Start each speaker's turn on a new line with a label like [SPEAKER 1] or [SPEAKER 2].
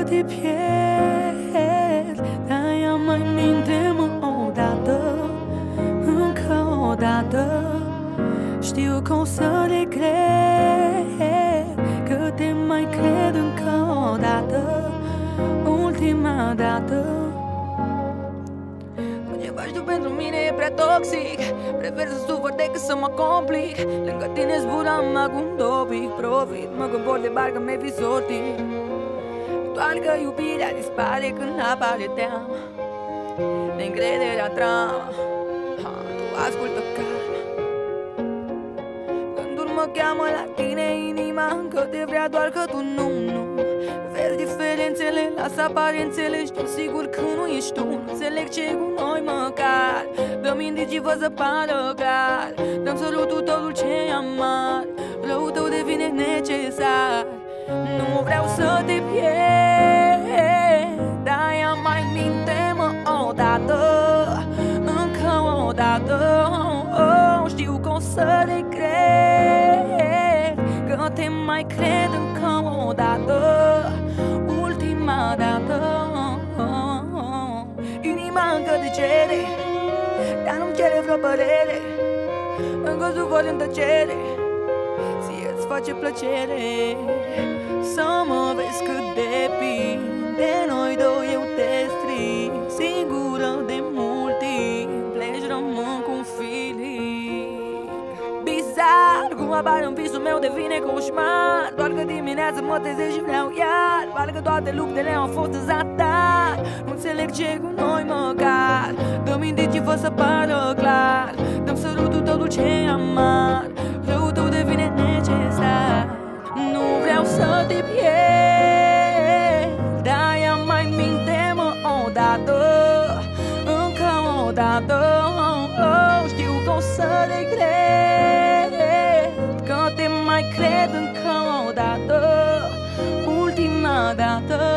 [SPEAKER 1] te pierd, de-aia mai minte-mă odată, încă o dată. Știu că o să regret, că te mai cred încă o dată, ultima dată. Ce faci tu pentru mine e prea toxic, prefer să sufăr decât să mă complic. Lângă tine zburam acum un profit, mă comport de parcă mi-ai fi sortit. Doar că iubirea dispare când apare teama, neîncrederea trama. Tu ascultă calma. Gândul mă cheamă la tine, inima încă te vrea, doar că tu nu. Vezi diferențele, lasă aparențele, știu sigur că nu ești tu. Nu înțeleg ce cu noi măcar, dă-mi indicii, fă să pară clar. Dăm sărutul totul ce amar, răul tău devine necesar. Nu vreau să te pierd, de-aia mai minte-mă odată, încă o dată. Știu că o să regret, că te mai cred încă o dată, ultima dată. Inima încă te cere, dar nu-mi cere vreo părere, încă sufăr în tăcere. Ție-ți face plăcere să mă vezi cât depinde de noi doi. Eu te strig, singură de mult timp, pleci, rămân cu un feeling bizar. Cum apare în visul meu devine coșmar, doar că dimineața mă trezesc și vreau iar. Parcă toate luptele au fost în zadar, nu înțeleg ce cu noi măcar. Dă-mi indicii, fă să pară clar, dăm sărutul totul ce amar, răul tău devine necesar. Nu vreau să te pierd, de-aia mai minte-mă odată, încă o dată. Știu că o să regret, că te mai cred încă o dată, ultima dată.